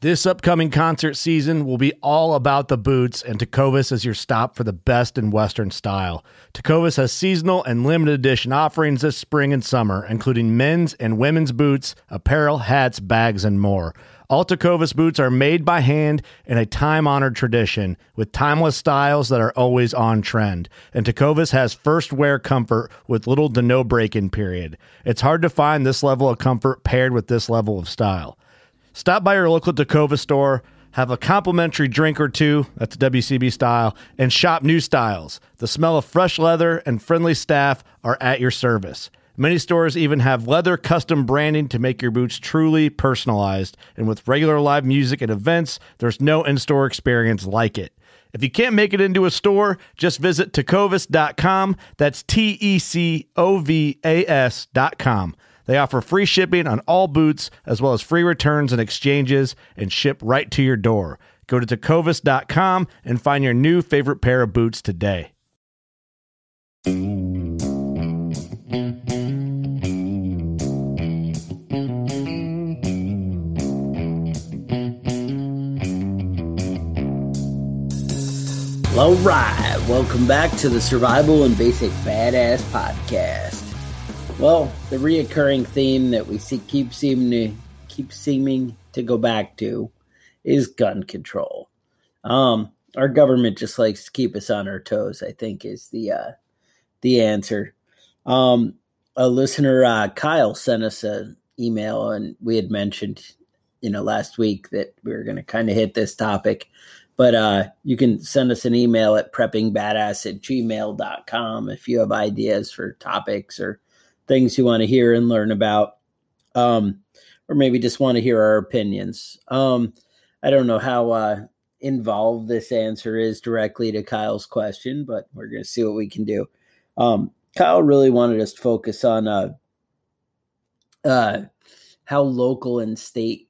This upcoming concert season will be all about the boots, and Tecovas is your stop for the best in Western style. Tecovas has seasonal and limited edition offerings this spring and summer, including men's and women's boots, apparel, hats, bags, and more. All Tecovas boots are made by hand in a time-honored tradition with timeless styles that are always on trend. And Tecovas has first wear comfort with little to no break-in period. It's hard to find this level of comfort paired with this level of style. Stop by your local Tecovas store, have a complimentary drink or two, that's WCB style, and shop new styles. The smell of fresh leather and friendly staff are at your service. Many stores even have leather custom branding to make your boots truly personalized. And with regular live music and events, there's no in-store experience like it. If you can't make it into a store, just visit tecovas.com. That's TECOVAS.com. They offer free shipping on all boots, as well as free returns and exchanges, and ship right to your door. Go to tecovas.com and find your new favorite pair of boots today. All right, welcome back to the Survival and Basic Badass Podcast. Well, the reoccurring theme that we keep seeming to go back to is gun control. Our government just likes to keep us on our toes, I think, is the answer. A listener, Kyle, sent us an email, and we had mentioned, last week that we were going to kind of hit this topic. But you can send us an email at preppingbadass@gmail.com if you have ideas for topics or things you want to hear and learn about, or maybe just want to hear our opinions. I don't know how involved this answer is directly to Kyle's question, but we're going to see what we can do. Kyle really wanted us to focus on how local and state,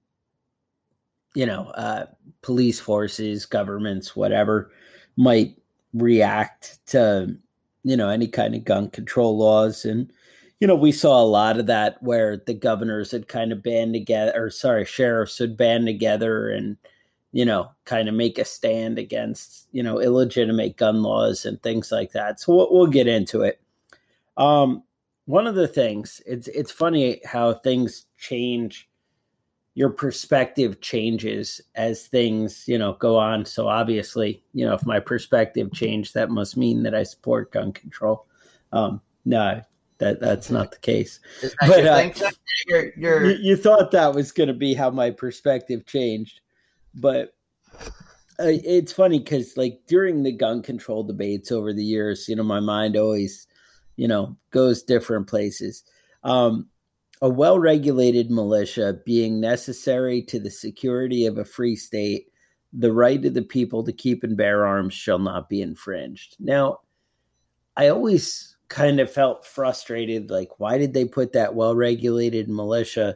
police forces, governments, whatever, might react to, any kind of gun control laws. And, we saw a lot of that where the governors had kind of sheriffs would band together and, kind of make a stand against, illegitimate gun laws and things like that. So we'll get into it. One of the things, it's funny how things change. Your perspective changes as things, go on. So obviously, if my perspective changed, that must mean that I support gun control. No, that's not the case. But you thought that was going to be how my perspective changed. But it's funny because during the gun control debates over the years, my mind always, goes different places. A well-regulated militia being necessary to the security of a free state, the right of the people to keep and bear arms shall not be infringed. Now, I always kind of felt frustrated, why did they put that well-regulated militia?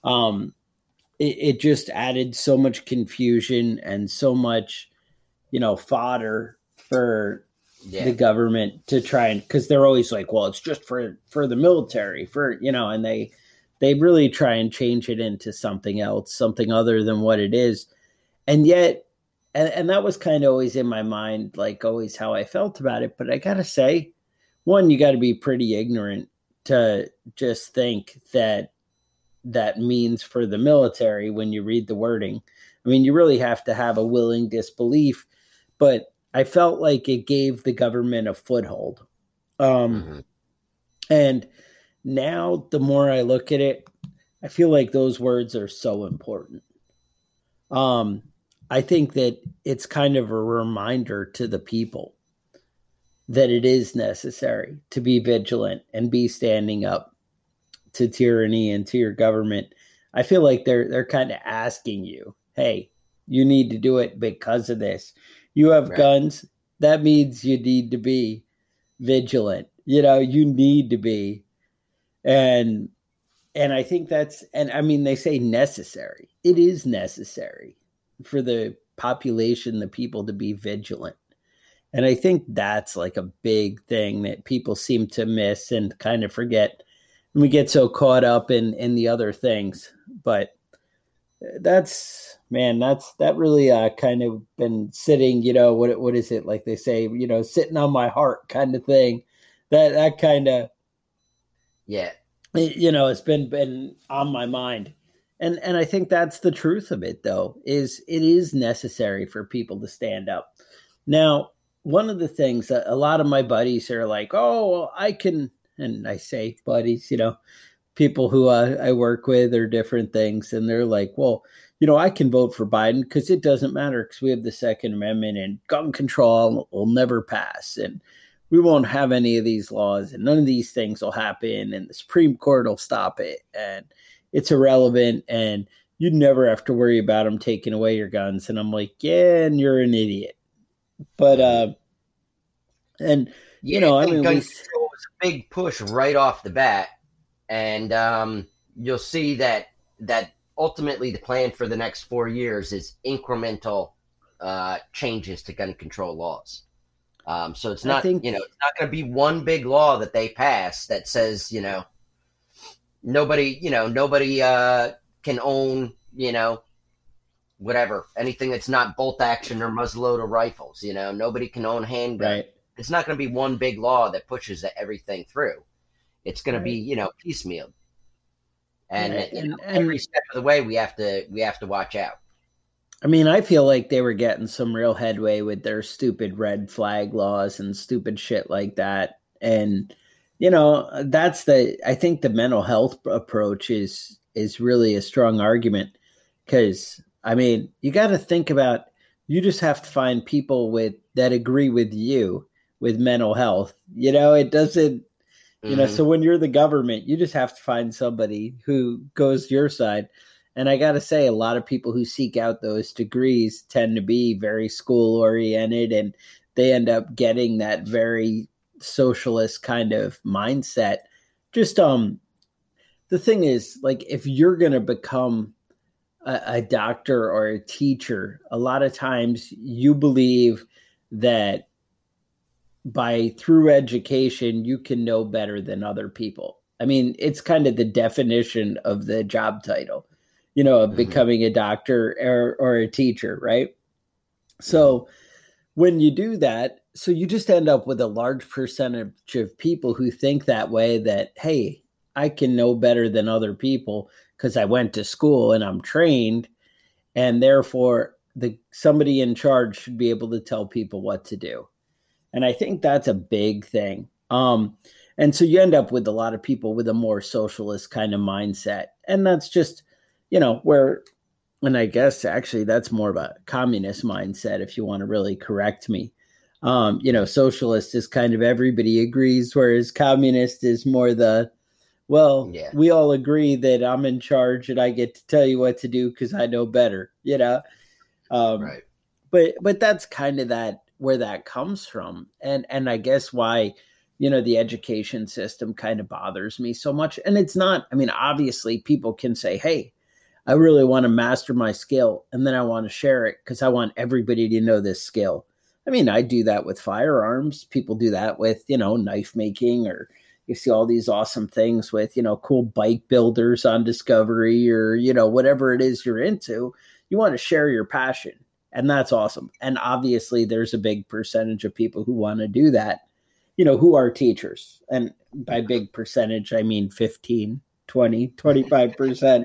It just added so much confusion and so much, fodder for the government to try and, because they're always it's just for the military, and they really try and change it into something else, something other than what it is. And yet, and that was kind of always in my mind, always how I felt about it. But I got to say, one, you got to be pretty ignorant to just think that means for the military when you read the wording. I mean, you really have to have a willing disbelief. But I felt like it gave the government a foothold. And now, the more I look at it, I feel like those words are so important. I think that it's kind of a reminder to the people that it is necessary to be vigilant and be standing up to tyranny and to your government. I feel like they're kind of asking you, hey, you need to do it because of this. You have guns. That means you need to be vigilant. You need to be. And I think they say necessary. It is necessary for the population, the people, to be vigilant. And I think that's a big thing that people seem to miss and kind of forget. And we get so caught up in the other things. But that really kind of been sitting, what is it, like they say, sitting on my heart kind of thing. That kind of, Yeah. it's been on my mind. And I think that's the truth of it, though, is it is necessary for people to stand up. Now, one of the things that a lot of my buddies are like, oh, well, I can, and I say buddies, people who I work with or different things, and they're like, well, I can vote for Biden because it doesn't matter because we have the Second Amendment and gun control will never pass, and we won't have any of these laws, and none of these things will happen, and the Supreme Court will stop it, and it's irrelevant, and you'd never have to worry about them taking away your guns. And I'm like, yeah, and you're an idiot. But and Yeah, I mean, gun we control was a big push right off the bat, and you'll see that ultimately the plan for the next 4 years is incremental changes to gun control laws. So it's not, it's not going to be one big law that they pass that says, nobody can own, whatever, anything that's not bolt action or muzzleloader rifles. Nobody can own handguns. right. It's not going to be one big law that pushes everything through. It's going to be, piecemeal. And every step of the way, we have to watch out. I mean, I feel like they were getting some real headway with their stupid red flag laws and stupid shit like that. And, I think the mental health approach is really a strong argument because, I mean, you got to think about, you just have to find people that agree with you with mental health. It doesn't, so when you're the government, you just have to find somebody who goes your side. And I got to say, a lot of people who seek out those degrees tend to be very school oriented, and they end up getting that very socialist kind of mindset. Just the thing is, like, if you're going to become a doctor or a teacher, a lot of times you believe that through education, you can know better than other people. I mean, it's kind of the definition of the job title, of becoming a doctor or a teacher, right? So when you do that, so you just end up with a large percentage of people who think that way, that, hey, I can know better than other people because I went to school and I'm trained, and therefore somebody in charge should be able to tell people what to do. And I think that's a big thing. And so you end up with a lot of people with a more socialist kind of mindset. And that's just, and I guess actually that's more of a communist mindset, if you want to really correct me. Socialist is kind of everybody agrees, whereas communist is more we all agree that I'm in charge and I get to tell you what to do because I know better, Right. But that's kind of where that comes from. And I guess why, the education system kind of bothers me so much. And it's not, I mean, obviously people can say, hey, I really want to master my skill, and then I want to share it because I want everybody to know this skill. I mean, I do that with firearms. People do that with, knife making, or you see all these awesome things with, cool bike builders on Discovery, or, whatever it is you're into. You want to share your passion, and that's awesome. And obviously there's a big percentage of people who want to do that, who are teachers. And by big percentage, I mean 15, 20, 25%.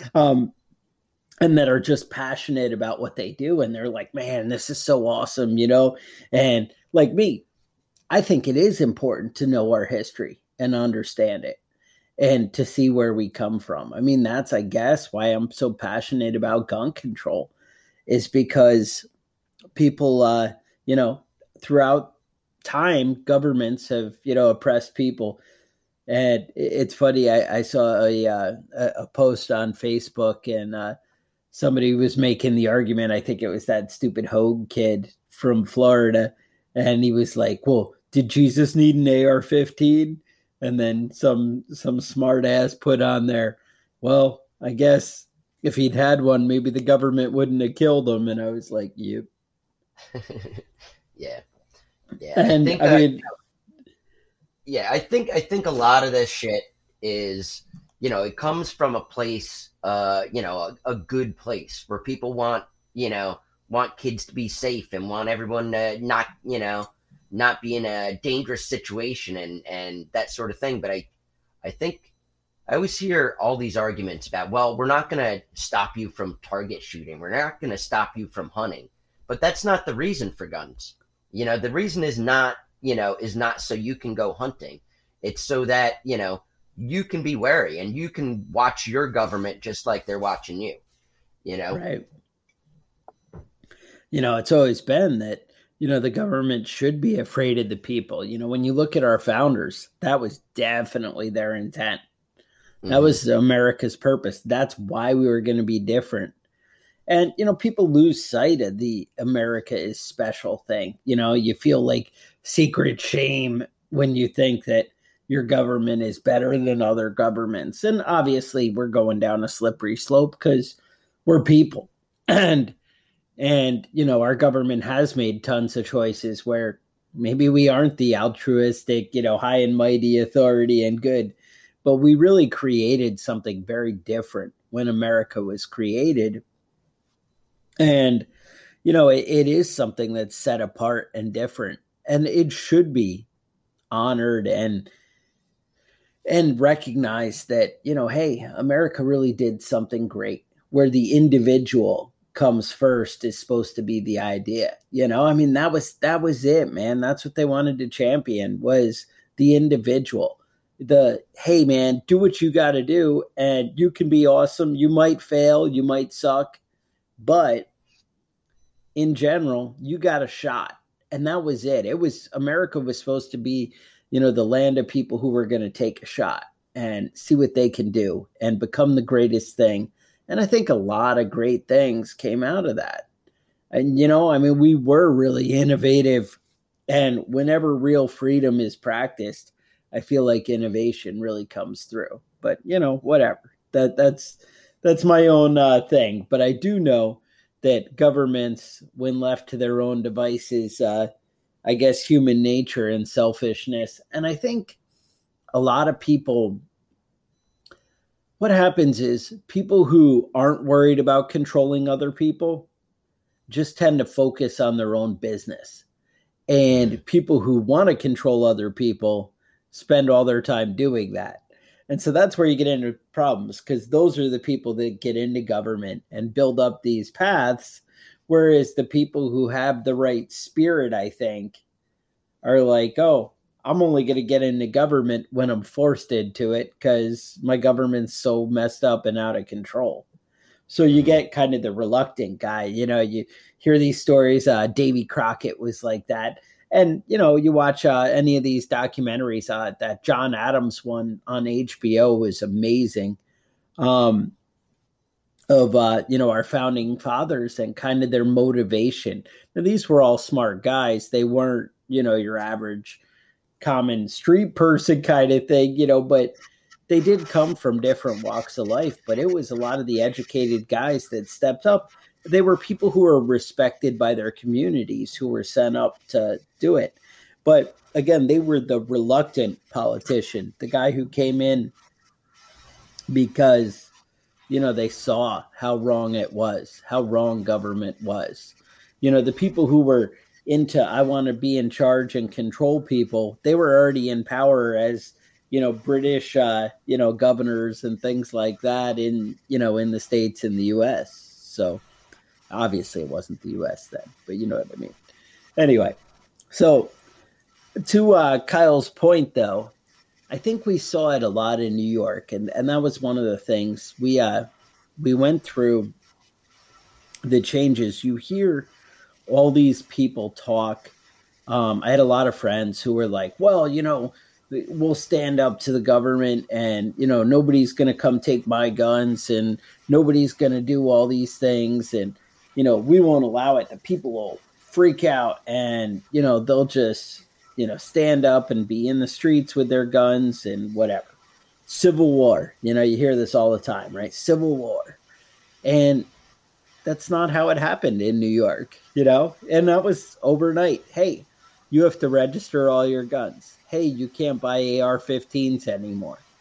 And that are just passionate about what they do. And they're like, man, this is so awesome, And like me, I think it is important to know our history and understand it and to see where we come from. I mean, that's, I guess, why I'm so passionate about gun control, is because people, throughout time, governments have, oppressed people. And it's funny, I saw a post on Facebook, and somebody was making the argument. I think it was that stupid Hogue kid from Florida. And he was like, well, did Jesus need an AR-15? And then some smart ass put on there, well, I guess if he'd had one, maybe the government wouldn't have killed him. And I was like, yep. Yeah. And I think a lot of this shit is it comes from a place, a good place where people want kids to be safe and want everyone to not be in a dangerous situation and that sort of thing. But I think I always hear all these arguments about, well, we're not going to stop you from target shooting. We're not going to stop you from hunting. But that's not the reason for guns. The reason is not so you can go hunting. It's so that, you can be wary and you can watch your government just like they're watching you, Right. It's always been that, the government should be afraid of the people. When you look at our founders, that was definitely their intent. That was America's purpose. That's why we were going to be different. And, people lose sight of the America is special thing. You feel like secret shame when you think that your government is better than other governments. And obviously we're going down a slippery slope because we're people. And our government has made tons of choices where maybe we aren't the altruistic, high and mighty authority and good, but we really created something very different when America was created. And, it is something that's set apart and different, and it should be honored and recognize that, hey, America really did something great where the individual comes first is supposed to be the idea. That was it, man. That's what they wanted to champion, was the individual. Hey, man, do what you got to do and you can be awesome. You might fail, you might suck, but in general, you got a shot. And that was it. America was supposed to be, the land of people who were going to take a shot and see what they can do and become the greatest thing. And I think a lot of great things came out of that. And, we were really innovative. And whenever real freedom is practiced, I feel like innovation really comes through. But, whatever. That's my own thing. But I do know that governments, when left to their own devices, I guess human nature and selfishness. And I think a lot of people, what happens is people who aren't worried about controlling other people just tend to focus on their own business. And people who want to control other people spend all their time doing that. And so that's where you get into problems, because those are the people that get into government and build up these paths. Whereas the people who have the right spirit, I think, are like, oh, I'm only going to get into government when I'm forced into it because my government's so messed up and out of control. So you get kind of the reluctant guy. You hear these stories. Davy Crockett was like that. And, you watch any of these documentaries, that John Adams one on HBO was amazing, of, our founding fathers and kind of their motivation. Now, these were all smart guys. They weren't, your average common street person kind of thing, but they did come from different walks of life. But it was a lot of the educated guys that stepped up. They were people who were respected by their communities, who were sent up to do it. But again, they were the reluctant politician, the guy who came in because, they saw how wrong it was, how wrong government was. The people who were into, I want to be in charge and control people, they were already in power as, British, governors and things like that in the States in the U.S. So obviously it wasn't the U.S. then, but you know what I mean. Anyway, so to Kyle's point, though, I think we saw it a lot in New York, and that was one of the things we went through. The changes. You hear all these people talk. I had a lot of friends who were like, well, we'll stand up to the government and, nobody's going to come take my guns and nobody's going to do all these things. And, we won't allow it. The people will freak out and, they'll just, stand up and be in the streets with their guns and whatever. Civil war. You hear this all the time, right? Civil war. And that's not how it happened in New York, and that was overnight. Hey, you have to register all your guns. Hey, you can't buy AR-15s anymore.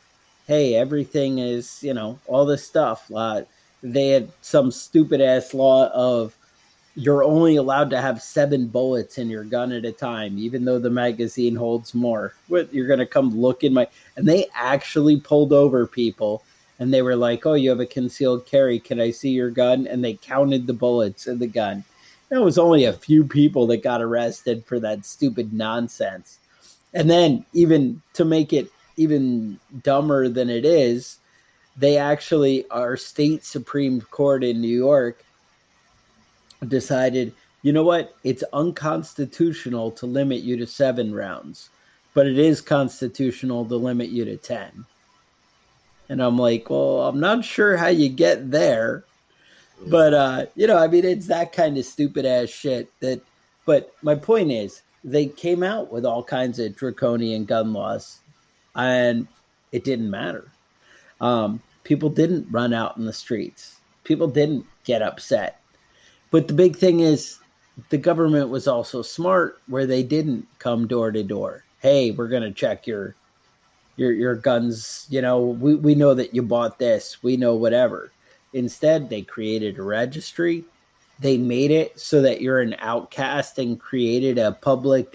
hey, everything is, all this stuff. They had some stupid ass law of you're only allowed to have 7 bullets in your gun at a time, even though the magazine holds more. What, you're going to come look in my... And they actually pulled over people, and they were like, oh, you have a concealed carry. Can I see your gun? And they counted the bullets in the gun. There was only a few people that got arrested for that stupid nonsense. And then, even to make it even dumber than it is, they actually, our state Supreme Court in New York decided, you know what? It's unconstitutional to limit you to 7 rounds, but it is constitutional to limit you to 10. And I'm like, well, I'm not sure how you get there. But, I mean, it's that kind of stupid ass shit but my point is, they came out with all kinds of draconian gun laws, and it didn't matter. People didn't run out in the streets. People didn't get upset. But the big thing is, the government was also smart where they didn't come door to door. Hey, we're going to check your guns. We know that you bought this. We know whatever. Instead, they created a registry. They made it so that you're an outcast and created a public,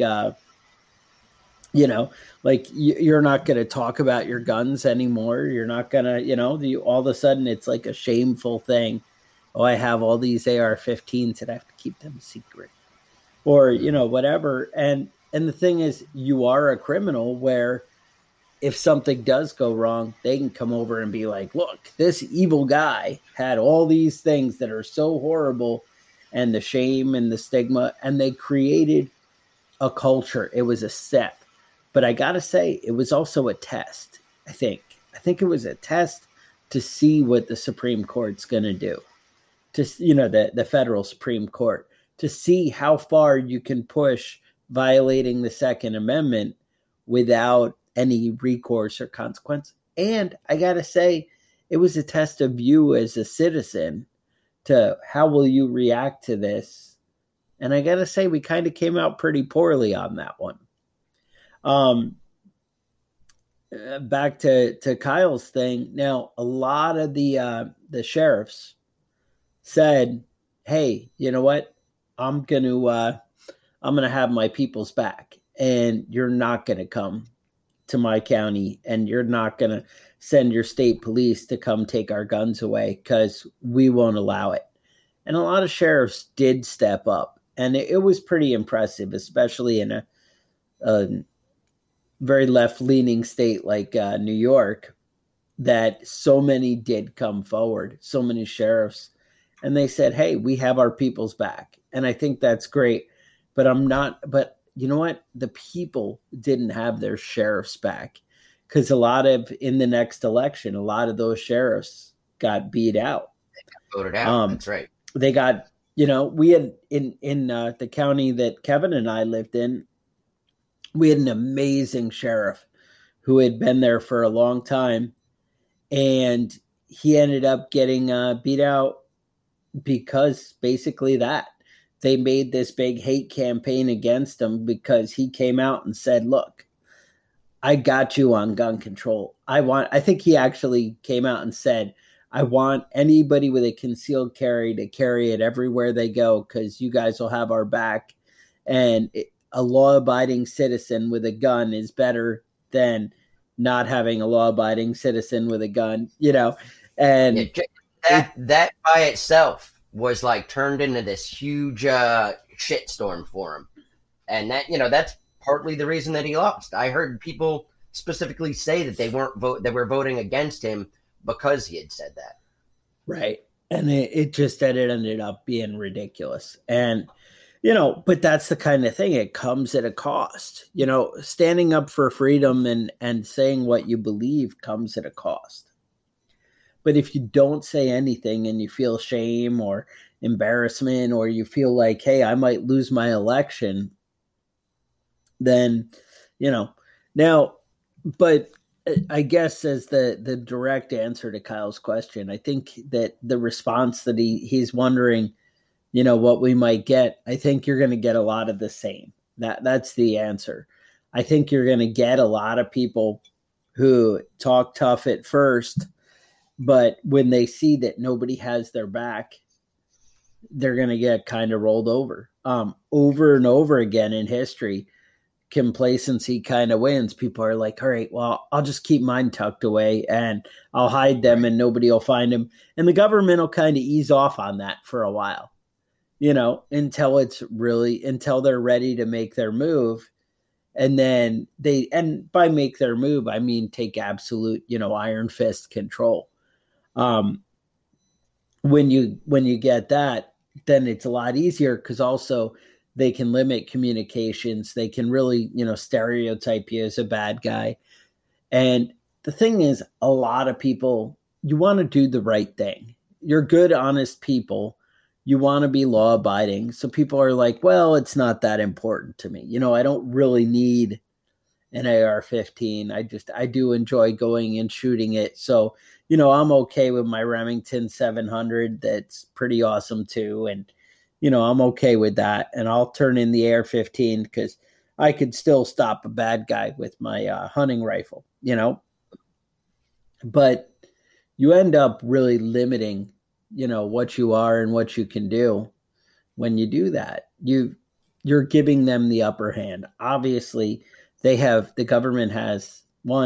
you're not going to talk about your guns anymore. You're not going to, all of a sudden it's like a shameful thing. Oh, I have all these AR-15s and I have to keep them secret, or, whatever. And the thing is, you are a criminal where if something does go wrong, they can come over and be like, look, this evil guy had all these things that are so horrible, and the shame and the stigma, and they created a culture. It was a step. But I got to say, it was also a test, I think. I think it was a test to see what the Supreme Court's going to do. The federal Supreme Court, to see how far you can push violating the Second Amendment without any recourse or consequence. And I got to say, it was a test of you as a citizen to how will you react to this. And I got to say, we kind of came out pretty poorly on that one. Back to Kyle's thing. Now, a lot of the sheriffs said, hey, you know what? I'm going to have my people's back, and you're not going to come to my county, and you're not going to send your state police to come take our guns away, because we won't allow it. And a lot of sheriffs did step up, and it was pretty impressive, especially in a very left-leaning state like New York, that so many did come forward, so many sheriffs, and they said, hey, we have our people's back. And I think that's great. But you know what? The people didn't have their sheriffs back, because in the next election, a lot of those sheriffs got beat out. They got voted out. That's right. They got, we had in the county that Kevin and I lived in, we had an amazing sheriff who had been there for a long time, and he ended up getting beat out because basically they made this big hate campaign against him, because he came out and said, look, I got you on gun control. I think he actually came out and said, I want anybody with a concealed carry to carry it everywhere they go, because you guys will have our back. And a law-abiding citizen with a gun is better than not having a law-abiding citizen with a gun, and that by itself was like turned into this huge shitstorm for him. And that's partly the reason that he lost. I heard people specifically say that they were voting against him because he had said that. Right. And it ended up being ridiculous. And, but that's the kind of thing. It comes at a cost. Standing up for freedom and saying what you believe comes at a cost. But if you don't say anything and you feel shame or embarrassment, or you feel like, hey, I might lose my election, then, now, but I guess as the direct answer to Kyle's question, I think that the response that he's wondering, what we might get, I think you're going to get a lot of the same. That's the answer. I think you're going to get a lot of people who talk tough at first, but when they see that nobody has their back, they're going to get kind of rolled over. Over and over again in history, complacency kind of wins. People are like, all right, well, I'll just keep mine tucked away and I'll hide them and nobody will find them. And the government will kind of ease off on that for a while, until they're ready to make their move. And then and by make their move, I mean, take absolute, iron fist control. When you get that, then it's a lot easier because also they can limit communications. They can really, stereotype you as a bad guy. And the thing is, a lot of people, you want to do the right thing. You're good, honest people. You want to be law abiding. So people are like, well, it's not that important to me. I don't really need an AR-15. I do enjoy going and shooting it. So, I'm okay with my Remington 700. That's pretty awesome too. And, I'm okay with that. And I'll turn in the AR-15 because I could still stop a bad guy with my hunting rifle, But you end up really limiting, what you are and what you can do when you do that. You're giving them the upper hand. Obviously, the government has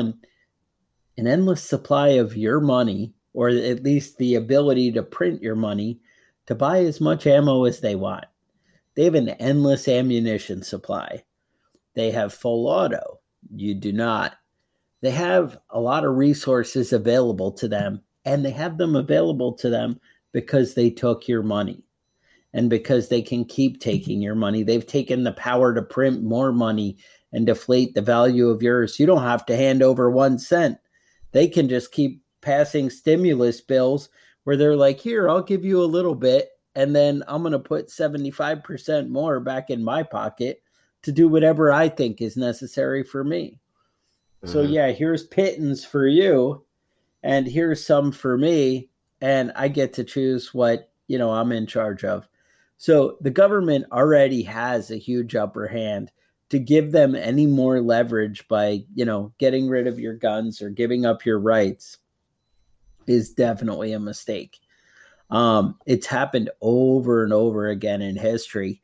an endless supply of your money, or at least the ability to print your money to buy as much ammo as they want. They have an endless ammunition supply. They have full auto. You do not. They have a lot of resources available to them, and they have them available to them because they took your money and because they can keep taking your money. They've taken the power to print more money and deflate the value of yours. You don't have to hand over 1 cent. They can just keep passing stimulus bills where they're like, here, I'll give you a little bit, and then I'm going to put 75% more back in my pocket to do whatever I think is necessary for me. Mm-hmm. So, yeah, here's pittance for you, and here's some for me, and I get to choose what, I'm in charge of. So the government already has a huge upper hand. To give them any more leverage by, getting rid of your guns or giving up your rights is definitely a mistake. It's happened over and over again in history.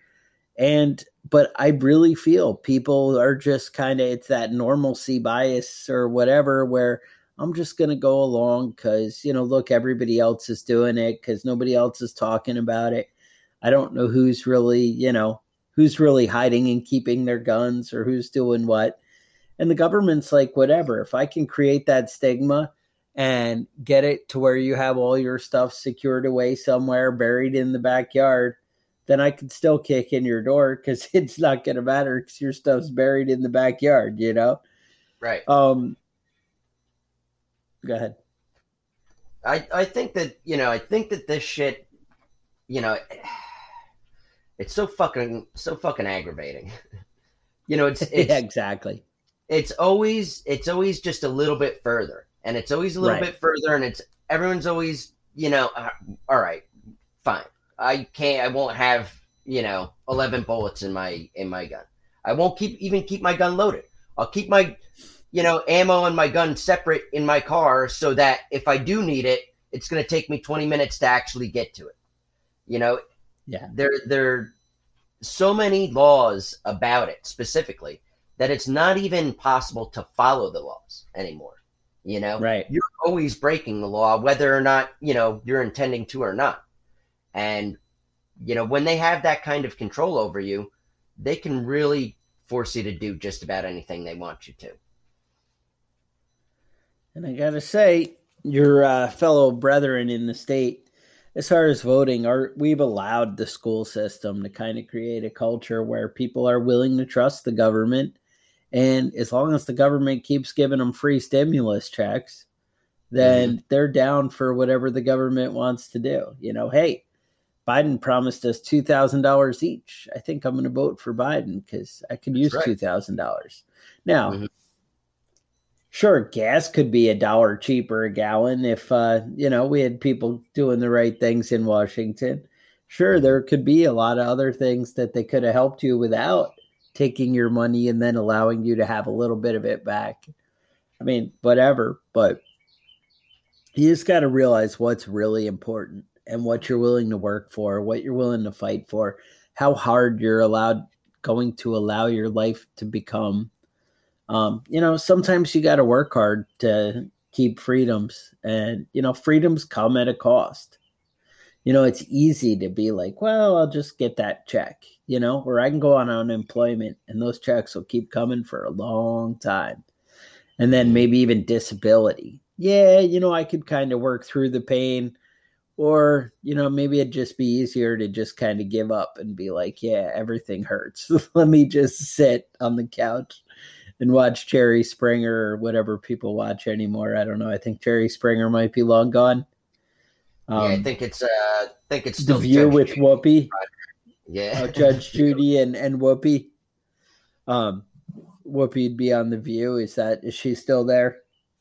But I really feel people are just it's that normalcy bias or whatever, where I'm just going to go along because, look, everybody else is doing it because nobody else is talking about it. I don't know who's really, who's really hiding and keeping their guns or who's doing what. And the government's like, whatever, if I can create that stigma and get it to where you have all your stuff secured away somewhere, buried in the backyard, then I can still kick in your door because it's not going to matter because your stuff's buried in the backyard, Right. Go ahead. I think that this shit, it's so fucking aggravating. It's yeah, exactly. It's always just a little bit further, and it's always a little bit further, and everyone's always, all right, fine. I won't have, 11 bullets in my gun. I won't keep my gun loaded. I'll keep my, ammo and my gun separate in my car so that if I do need it, it's going to take me 20 minutes to actually get to it. Yeah. There are so many laws about it specifically that it's not even possible to follow the laws anymore. Right. You're always breaking the law, whether or not, you're intending to or not. And, when they have that kind of control over you, they can really force you to do just about anything they want you to. And I got to say, your fellow brethren in the state, as far as voting, we've allowed the school system to kind of create a culture where people are willing to trust the government. And as long as the government keeps giving them free stimulus checks, then they're down for whatever the government wants to do. Hey, Biden promised us $2,000 each. I think I'm going to vote for Biden because I could use $2,000. Now, sure, gas could be $1 cheaper a gallon if, we had people doing the right things in Washington. Sure, there could be a lot of other things that they could have helped you without taking your money and then allowing you to have a little bit of it back. I mean, whatever, but you just got to realize what's really important and what you're willing to work for, what you're willing to fight for, how hard you're going to allow your life to become. Sometimes you got to work hard to keep freedoms, and, freedoms come at a cost. It's easy to be like, well, I'll just get that check, or I can go on unemployment and those checks will keep coming for a long time. And then maybe even disability. Yeah, I could kind of work through the pain, or, maybe it'd just be easier to just kind of give up and be like, yeah, everything hurts. Let me just sit on the couch and watch Jerry Springer or whatever people watch anymore. I don't know. I think Jerry Springer might be long gone. I think it's still The View with Whoopi. Yeah, Judge Judy and Whoopi. Whoopi'd be on The View. Is she still there?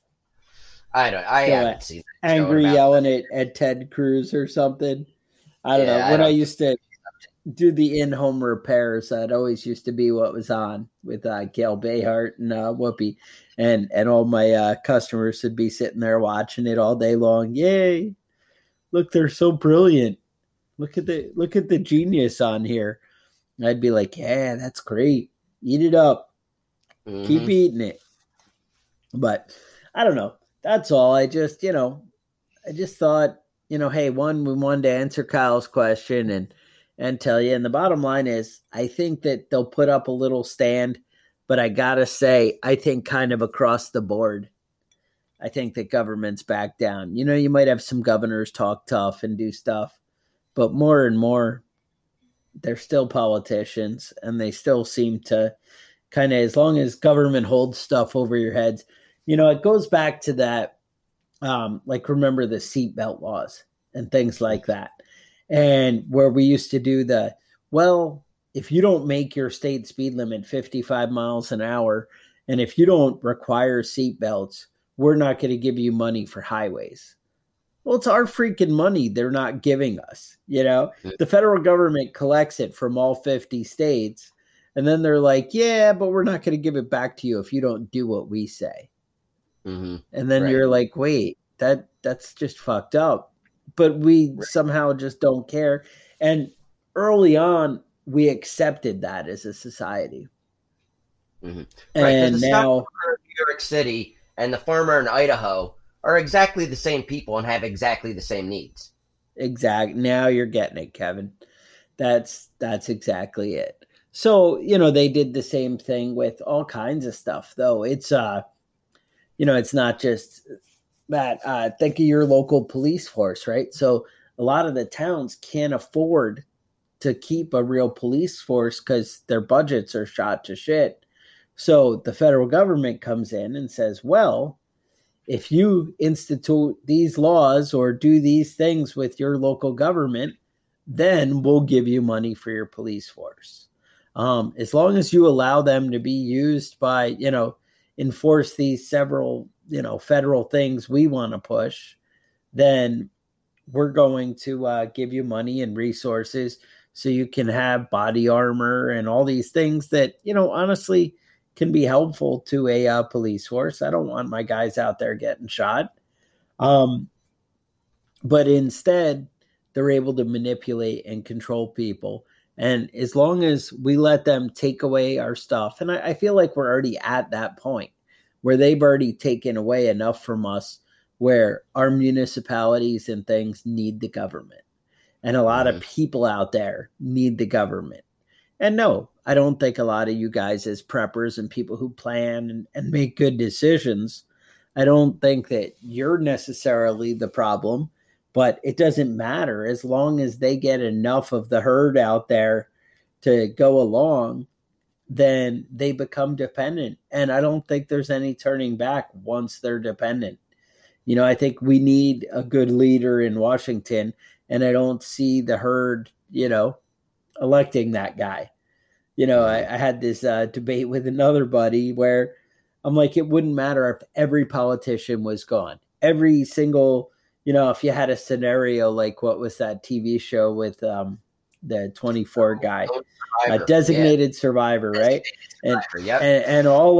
I haven't seen that. Angry yelling at Ted Cruz or something. I don't know. When I used to do the in-home repairs, that always used to be what was on with Gail Behart and Whoopi, and all my customers would be sitting there watching it all day long. Yay! Look, they're so brilliant. Look at the genius on here. And I'd be like, yeah, that's great. Eat it up. Mm-hmm. Keep eating it. But I don't know. That's all. I just thought, hey, we wanted to answer Kyle's question and tell you. And the bottom line is, I think that they'll put up a little stand, but I gotta say, I think kind of across the board, I think that government's back down. You might have some governors talk tough and do stuff, but more and more, they're still politicians, and they still seem to kind of, as long as government holds stuff over your heads, it goes back to that, remember the seatbelt laws and things like that. And where we used to do if you don't make your state speed limit 55 miles an hour, and if you don't require seatbelts, we're not going to give you money for highways. Well, it's our freaking money they're not giving us. The federal government collects it from all 50 states. And then they're like, yeah, but we're not going to give it back to you if you don't do what we say. Mm-hmm. And then you're like, wait, that's just fucked up. But we somehow just don't care. And early on, we accepted that as a society. Mm-hmm. And the now stockbroker in New York City and the farmer in Idaho are exactly the same people and have exactly the same needs. Exactly. Now you're getting it, Kevin. That's exactly it. So, they did the same thing with all kinds of stuff, though. It's, it's not just that. Think of your local police force, right? So a lot of the towns can't afford to keep a real police force because their budgets are shot to shit. So the federal government comes in and says, well, if you institute these laws or do these things with your local government, then we'll give you money for your police force. As long as you allow them to be used by, enforce these several, federal things we want to push, then we're going to give you money and resources so you can have body armor and all these things that, honestly can be helpful to a police force. I don't want my guys out there getting shot. But instead, they're able to manipulate and control people. And as long as we let them take away our stuff, and I feel like we're already at that point where they've already taken away enough from us where our municipalities and things need the government. And a lot of people out there need the government. And no, I don't think a lot of you guys as preppers and people who plan and make good decisions, I don't think that you're necessarily the problem. But it doesn't matter as long as they get enough of the herd out there to go along, then they become dependent. And I don't think there's any turning back once they're dependent. I think we need a good leader in Washington, and I don't see the herd, electing that guy. I had this debate with another buddy where I'm like, it wouldn't matter if every politician was gone. Every single if you had a scenario like what was that TV show with the 24 guy, Designated Survivor, right? Survivor, and all of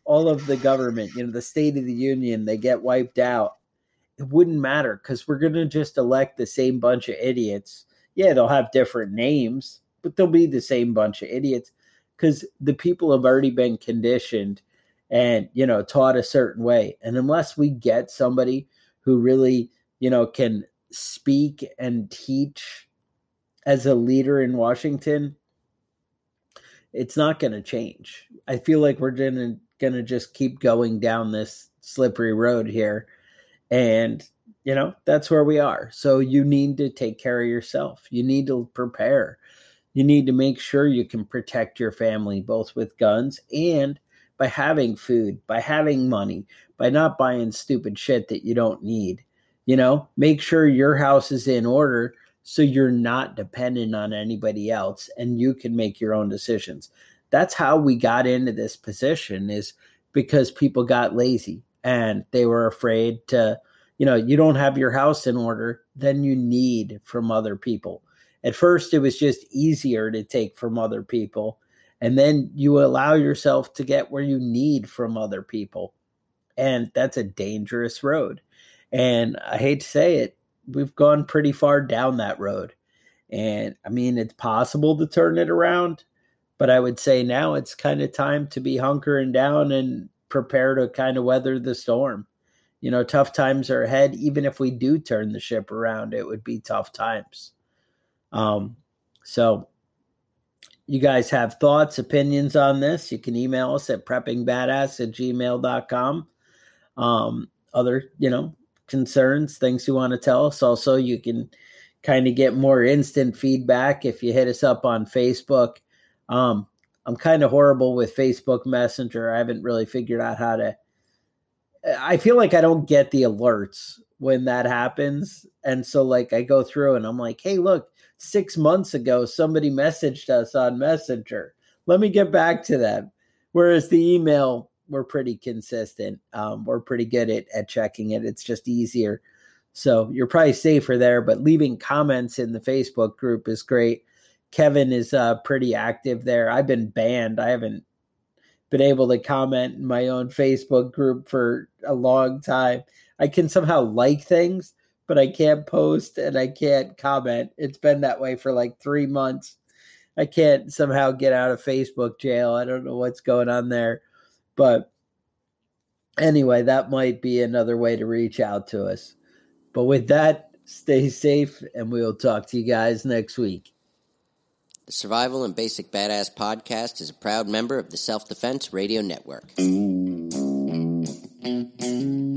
all of the government, the State of the Union, they get wiped out, it wouldn't matter because we're going to just elect the same bunch of idiots. Yeah, they'll have different names, but they'll be the same bunch of idiots because the people have already been conditioned and, taught a certain way. And unless we get somebody who really, can speak and teach as a leader in Washington, it's not going to change. I feel like we're going to just keep going down this slippery road here. And, that's where we are. So you need to take care of yourself. You need to prepare. You need to make sure you can protect your family, both with guns and by having food, by having money, by not buying stupid shit that you don't need. Make sure your house is in order so you're not dependent on anybody else and you can make your own decisions. That's how we got into this position, is because people got lazy and they were afraid to, you don't have your house in order than you need from other people. At first, it was just easier to take from other people. And then you allow yourself to get where you need from other people. And that's a dangerous road. And I hate to say it, we've gone pretty far down that road. And I mean, it's possible to turn it around, but I would say now it's kind of time to be hunkering down and prepare to kind of weather the storm. Tough times are ahead. Even if we do turn the ship around, it would be tough times. So you guys have thoughts, opinions on this, you can email us at preppingbadass@gmail.com. Other, concerns, things you want to tell us. Also, you can kind of get more instant feedback if you hit us up on Facebook. I'm kind of horrible with Facebook Messenger. I haven't really figured out how to. I feel like I don't get the alerts when that happens. And so I go through and I'm like, hey, look, 6 months ago, somebody messaged us on Messenger. Let me get back to them. Whereas the email, we're pretty consistent. We're pretty good at checking it. It's just easier. So you're probably safer there, but leaving comments in the Facebook group is great. Kevin is pretty active there. I've been banned. I haven't been able to comment in my own Facebook group for a long time. I can somehow like things, but I can't post and I can't comment. It's been that way for 3 months. I can't somehow get out of Facebook jail. I don't know what's going on there. But anyway, that might be another way to reach out to us. But with that, stay safe and we'll talk to you guys next week. The Survival and Basic Badass podcast is a proud member of the Self-Defense Radio Network.